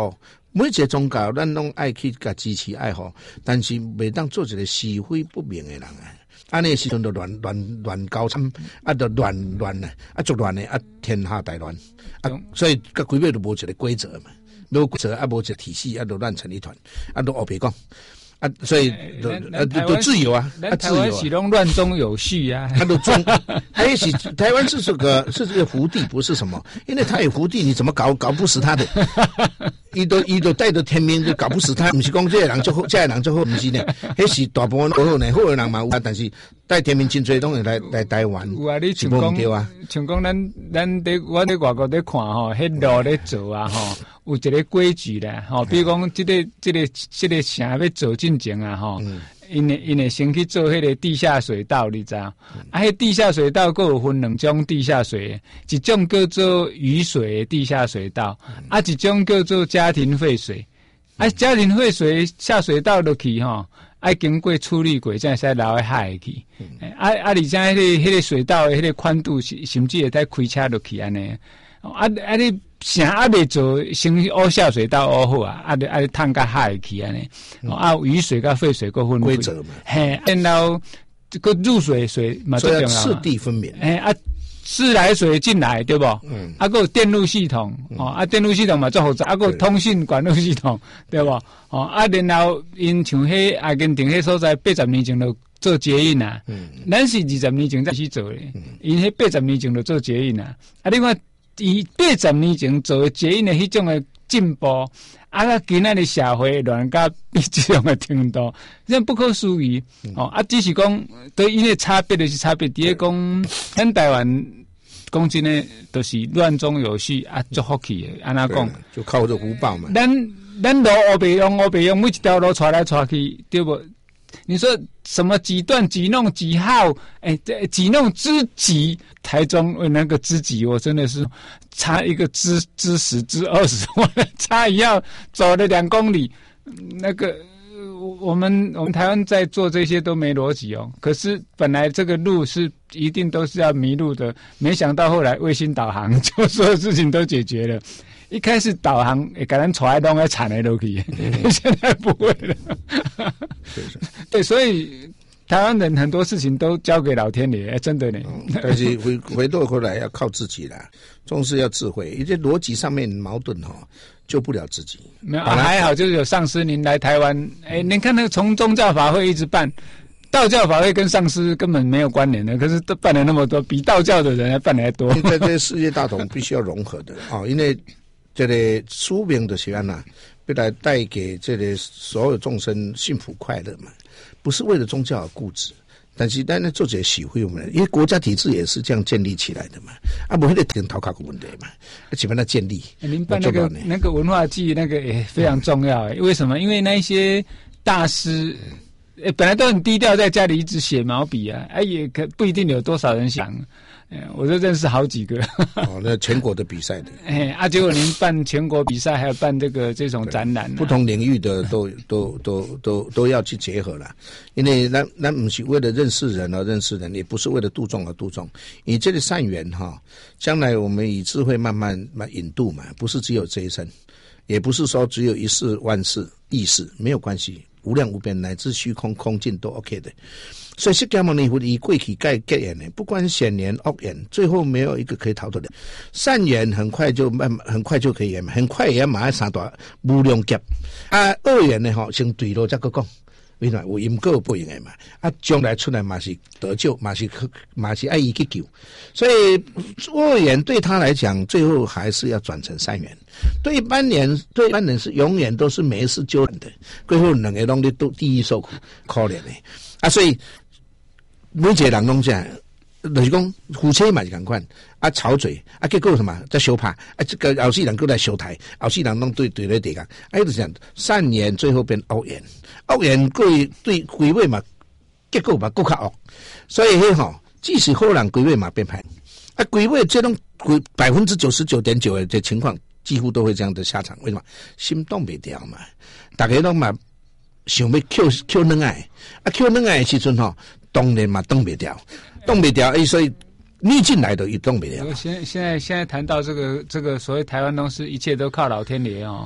每一个宗教咱拢爱去甲支持爱护，但是袂当做一个是非不明的人啊。安尼时阵就乱乱乱交参，啊，就乱乱啊，啊，足乱的啊，天下大乱啊，所以甲规尾都无一个规则嘛，无规则啊，无一个体系啊，都乱成一团，啊，都黑白讲。啊，所以都呃都自由啊，啊自由啊， 是拢乱中有序啊， 他都中，他也许台湾是这个是这个福地，不是什么，因为他有福地，你怎么搞搞不死他的？伊都伊都带着天命，就搞不死他。不是讲这个人就好，这个人就好，不是呢。那是大部分不好呢，好的人嘛有啊，但是带天命真侪拢会来来台湾， 有啊，你像讲啊，像讲咱咱在我在外国在看吼，迄路咧做啊吼。有一个规矩啦，吼，比如讲，这个、这个、这个城要做进前啊，吼，因为因为先去做迄个地下水道，你知道？嗯、啊，迄地下水道，佫有分两种地下水，一种叫做雨水地下水道，嗯、啊，一种叫做家庭废水。啊，家庭废水下水道落去吼，爱经过处理过，才会使流喺海去。嗯、啊啊，而且迄个迄个水道的迄个宽度，甚至会使开车落去安尼。啊啊，你。城还未做，先挖下水道挖好啊，啊，啊，探到海去安尼，嗯、啊，雨水跟废水各分规则嘛， 嘿，然后这个入水水嘛最重要， 次第分明， 嘿啊，自来水进来对不？嗯，啊，个电路系统，哦，啊，电路系统嘛最复杂，啊，个通讯管路系统对不？哦，啊，然后因像迄阿根廷迄所在八十年前就做捷运啊，嗯，咱是二十年前才始做咧，因迄八十年前就做捷运啊，啊，另外。以八十年前做的捷运的迄种的进步，啊，到今仔日社会乱到比这种的程度，这不可思议。嗯、哦，啊，只是讲对因为差别就是差别，伫咧讲咱台湾讲真的，就是乱中有序啊，足福气的。安那讲， 就靠这福报嘛。 咱咱路黑白用黑白用，每一条路传来传去，对不？你说什么几段几弄几号？哎，这几弄之几？台中那个之几，我真的是差一个之之十之二十，我差一要走了两公里。那个我们我们台湾在做这些都没逻辑哦。可是本来这个路是一定都是要迷路的，没想到后来卫星导航，就所有事情都解决了。一开始导航也给人传东来铲来都可以，嗯、现在不会了。对，所以台湾人很多事情都交给老天爷，真的呢。 嗯、但是回回过回来要靠自己啦，总是要智慧，一些逻辑上面矛盾哈、哦，救不了自己。 没有、啊，还好就是有上师您来台湾，哎，您看那个从宗教法会一直办。道教法会跟上师根本没有关联的，可是都办了那么多，比道教的人还办得还多。 在这世界大同必须要融合的啊、哦，因为这个书名的学案呐，为了带给这个所有众生幸福快乐嘛，不是为了宗教而固执。但是咱呢做这喜会我们，因为国家体制也是这样建立起来的嘛，啊，不会得跟讨卡个问题嘛，基本上建立。 您办那个那个文化祭那个也非常重要，为什么？因为那一些大师。欸、本来都很低调，在家里一直写毛笔啊，哎、欸，也可不一定有多少人想，欸、我就认识好几个。 哦，那全国的比赛的， 哎、欸、啊，结果您办全国比赛，还有办这个这种展览、啊， 不同领域的都都都都都要去结合了，因为那那不是为了认识人而认识人，也不是为了度众而度众，以这个善缘哈，将来我们以智慧慢慢慢引渡嘛，不是只有这一生，也不是说只有一世万世亿世，没有关系。无量无边乃至虚空空尽都 OK 的，所以释迦牟尼佛以过去盖结缘的，不管显缘恶缘，最后没有一个可以逃得了。善缘很快就慢，很快就可以圆，很快也马上三大无量劫。啊，恶缘呢吼，先对路再个讲，为什么有因果报应的嘛？啊，将来出来嘛是得救，嘛是嘛是爱伊去救，所以恶缘对他来讲，最后还是要转成善缘。对一般人，对一般人是永远都是没事救人的，最后两个拢都地狱受苦，可怜的啊！所以每一个人拢这样，就是讲夫妻嘛是同款啊，吵嘴啊，结果什么在相拍啊，这个后世人过来相台，后世人拢对对咧对讲，啊，就是讲善缘最后变恶缘，恶缘对对归尾嘛，结果嘛更较恶，所以迄吼，即使好人归尾嘛变歹，啊，归尾这种百分之九十九点九的这情况。几乎都会这样的下场，为什么？心动不掉嘛，大家都嘛想要 Q Q 能爱啊 ，Q 能爱的时阵吼，当然嘛动不掉，动不掉，哎，所以逆境来的也动不掉。 现现在现在谈到这个这个所谓台湾东西，一切都靠老天爷哦。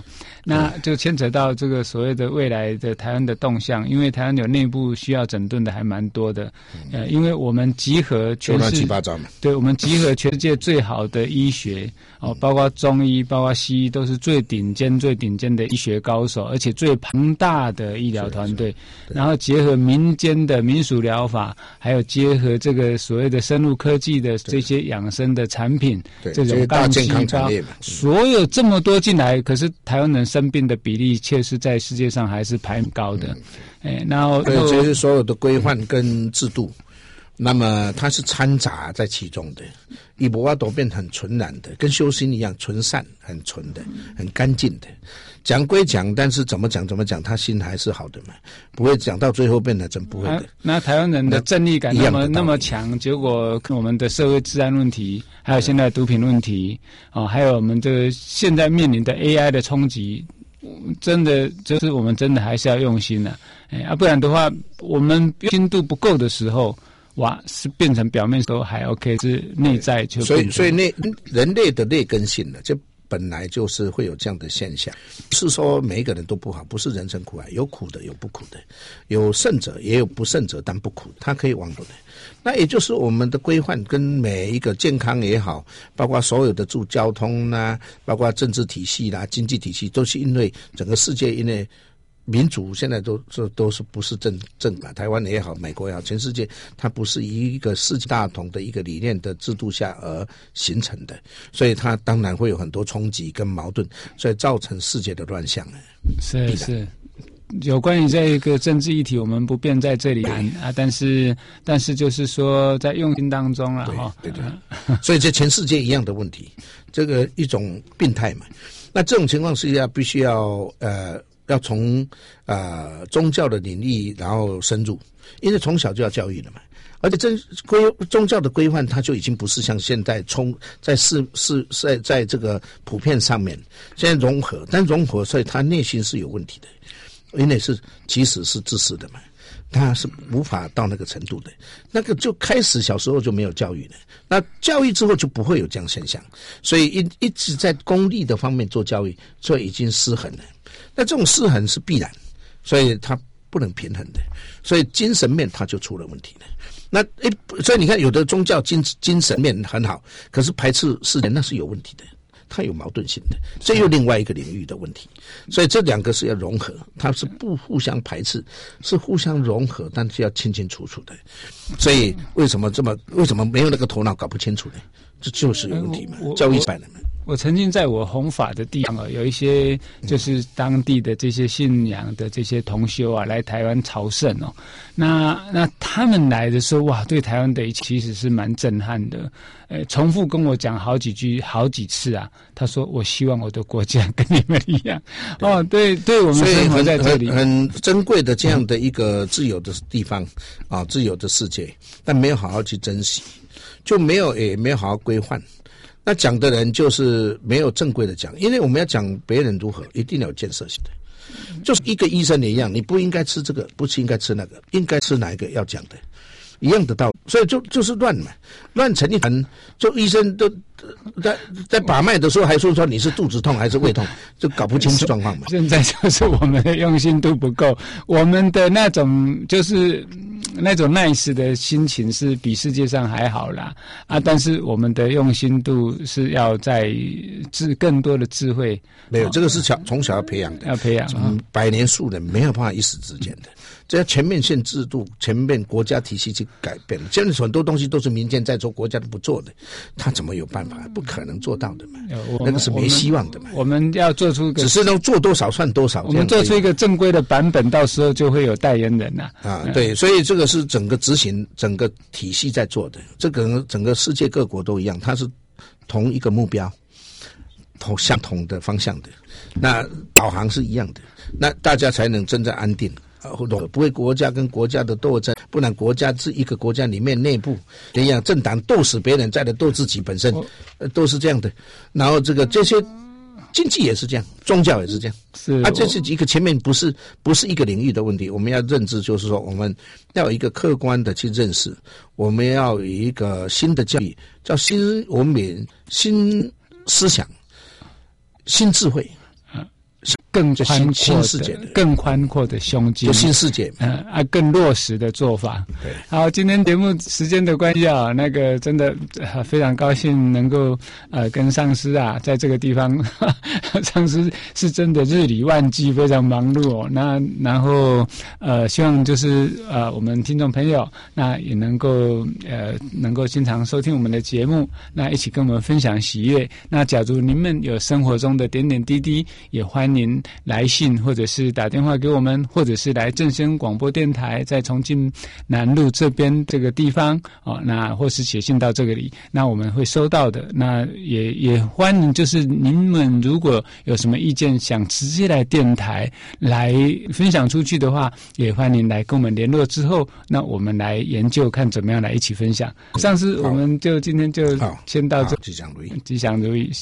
那就牵扯到这个所谓的未来的台湾的动向，因为台湾有内部需要整顿的还蛮多的，呃，因为我们集合全乱世七八糟嘛， 对，我们集合全世界最好的医学哦，包括中医、包括西医，都是最顶尖、最顶尖的医学高手，而且最庞大的医疗团队，然后结合民间的民俗疗法，还有结合这个所谓的生物科技的这些养生的产品，这种大健康产业嘛， 所有这么多进来，可是台湾人生病的比例却是在世界上还是排很高的。嗯、哎，然后对，这些所有的规范跟制度，那么它是掺杂在其中的，以博阿都变很纯然的，跟修心一样，纯善、很纯的、很干净的。讲归讲，但是怎么讲怎么讲，他心还是好的嘛，不会讲到最后变得真不会的。啊、 那台湾人的正义感那么那么强，结果我们的社会治安问题，还有现在的毒品问题，哦，还有我们这个现在面临的 A I 的冲击。真的就是我们真的还是要用心啊，哎啊，不然的话，我们用心度不够的时候，哇，是变成表面都还 OK， 是内在就所以所以内人类的劣根性呢，这本来就是会有这样的现象。是说每一个人都不好，不是人生苦海，有苦的，有不苦的，有胜者也有不胜者，但不苦，他可以往后的。那也就是我们的规范跟每一个健康也好，包括所有的住交通啦，包括政治体系啦、经济体系，都是因为整个世界因为民主现在都都都是不是正正嘛，台湾也好，美国也好，全世界它不是一个世界大同的一个理念的制度下而形成的，所以它当然会有很多冲击跟矛盾，所以造成世界的乱象。 是是。有关于这个政治议题，我们不便在这里谈啊，但是但是就是说，在用心当中了哈， 对对对，所以这全世界一样的问题，这个一种病态嘛。那这种情况是要必须要呃要从呃宗教的领域然后深入，因为从小就要教育了嘛。而且这规宗教的规范，它就已经不是像现在冲在是是在在这个普遍上面，现在融合，但融合所以它内心是有问题的。因为是其实是自私的嘛，他是无法到那个程度的，那个就开始小时候就没有教育了，那教育之后就不会有这样现象，所以一一直在功利的方面做教育，所以已经失衡了。那这种失衡是必然，所以它不能平衡的，所以精神面它就出了问题了。那诶，所以你看，有的宗教精精神面很好，可是排斥世人，那是有问题的。它有矛盾性的，这又另外一个领域的问题，所以这两个是要融合，它是不互相排斥，是互相融合，但是要清清楚楚的。所以为什么这么为什么没有那个头脑搞不清楚呢？这就是有问题嘛，教育版的嘛。 我曾经在我弘法的地方啊，有一些就是当地的这些信仰的这些同修啊，来台湾朝圣哦。那那他们来的时候，哇，对台湾的其实是蛮震撼的。呃，重复跟我讲好几句、好几次啊。他说：“我希望我的国家跟你们一样。”哦，对，对我们生活在这里， 很很珍贵的这样的一个自由的地方啊，自由的世界，但没有好好去珍惜，就没有也没有好好规范。那讲的人就是没有正规的讲，因为我们要讲别人如何，一定要有建设性的。就是一个医生也一样，你不应该吃这个，不是应该吃那个，应该吃哪一个要讲的，一样的道理。所以就就是乱嘛，乱成一团。就医生都在在把脉的时候还说说你是肚子痛还是胃痛，就搞不清楚状况嘛。 现在就是我们的用心度不够，我们的那种就是那种 nice 的心情是比世界上还好啦啊，但是我们的用心度是要在智更多的智慧。 没有，这个是小从小要培养的， 要培养。 嗯，百年树人没有办法一时之间的，这要全面性制度、全面国家体系去改变。现在很多东西都是民间在做，国家都不做的，他怎么有办法？不可能做到的嘛，那个是没希望的嘛。 我们要做出一个， 只是能做多少算多少。 我们做出一个正规的版本，到时候就会有代言人呐、 啊。啊，对，所以这个是整个执行、整个体系在做的。这个整个世界各国都一样，它是同一个目标。同相同的方向的，那导航是一样的，那大家才能真正安定啊，不会国家跟国家的斗争，不然国家是一个国家里面内部一样，政党斗死别人，再来斗自己本身，呃，都是这样的。然后这个这些经济也是这样，宗教也是这样， 是啊，这是一个前面不是不是一个领域的问题，我们要认知，就是说我们要有一个客观的去认识，我们要有一个新的教育，叫新文明、新思想。新智慧， 更宽阔新世界的、更宽阔的胸襟， 就新世界， 嗯啊，更落实的做法。 对， 好，今天节目时间的关系啊，那个真的、呃、非常高兴能够呃跟上师啊在这个地方，呵呵上师是真的日理万机，非常忙碌哦。那然后呃，希望就是呃我们听众朋友那也能够呃能够经常收听我们的节目，那一起跟我们分享喜悦。那假如您们有生活中的点点滴滴，也欢迎来信或者是打电话给我们，或者是来正声广播电台在重庆南路这边这个地方哦，那或是写信到这个里，那我们会收到的。那也也欢迎，就是您们如果有什么意见想直接来电台来分享出去的话，也欢迎来跟我们联络之后，那我们来研究看怎么样来一起分享。上次我们就今天就先到这， 吉祥如意， 吉祥如意。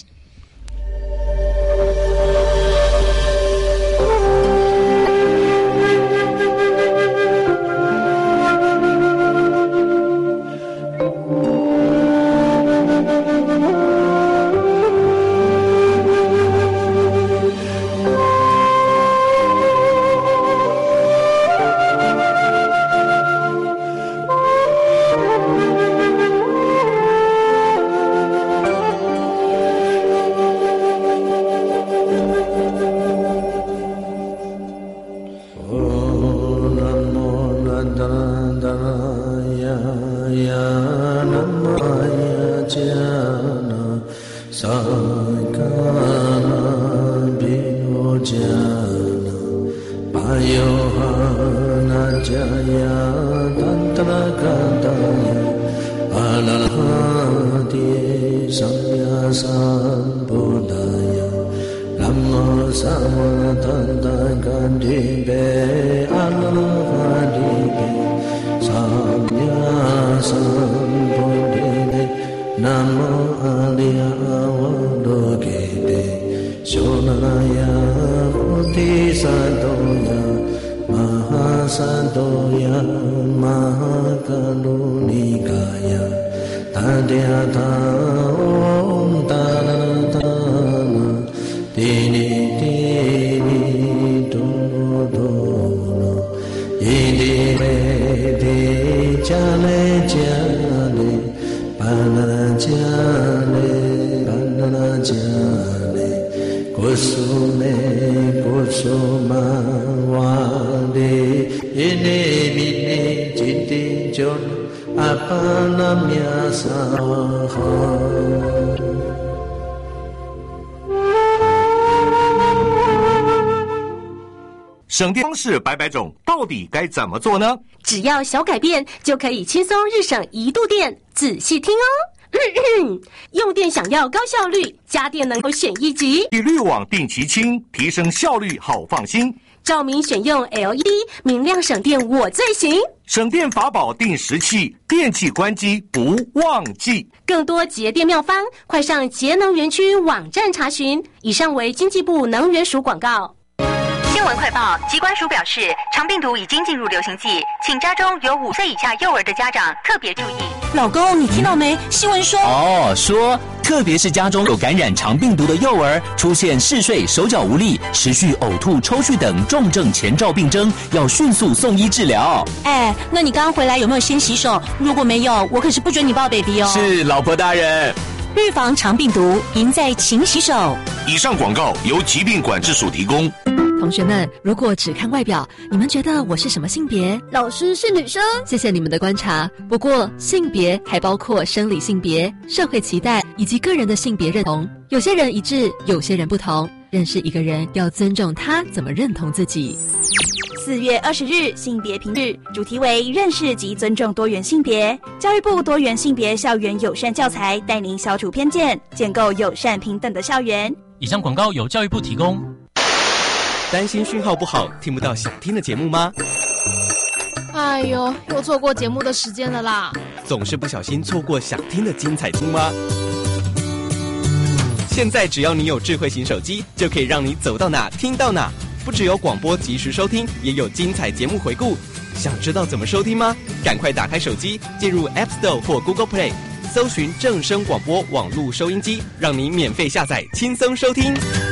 省电方式百百种，到底该怎么做呢？ 只要小改变，就可以轻松日省一度电。仔细听哦。用电想要高效率，家电能够选一级。 滤网定期清，提升效率好放心。 照明选用 L E D， 明亮省电我最行。 省电法宝定时器，电器关机不忘记。 更多节电妙方，快上节能园区网站查询。以上为经济部能源署广告。 新闻快报，疾管署表示，肠病毒已经进入流行季，请家中有五岁以下幼儿的家长特别注意。 老公，你听到没？新闻说哦，说特别是家中有感染肠病毒的幼儿，出现嗜睡、手脚无力、持续呕吐、抽搐等重症前兆病征，要迅速送医治疗。 哎，那你刚刚回来有没有先洗手？如果没有，我可是不准你抱 baby 哦。 是，老婆大人。 预防肠病毒，赢在勤洗手。 以上广告由疾病管制署提供。 同学们，如果只看外表，你们觉得我是什么性别？ 老师是女生。 谢谢你们的观察。不过，性别还包括生理性别、社会期待以及个人的性别认同。有些人一致，有些人不同。认识一个人，要尊重他怎么认同自己。 四月二十日性别平日，主题为认识及尊重多元性别。教育部多元性别校园友善教材，带您消除偏见，建构友善平等的校园。 以上广告由教育部提供。 担心讯号不好，听不到想听的节目吗？ 哎呦，又错过节目的时间了啦！ 总是不小心错过想听的精彩节目吗？现在只要你有智慧型手机，就可以让你走到哪听到哪。不只有广播及时收听，也有精彩节目回顾。想知道怎么收听吗？赶快打开手机，进入 App Store 或 Google Play， 搜寻正声广播网络收音机，让你免费下载，轻松收听。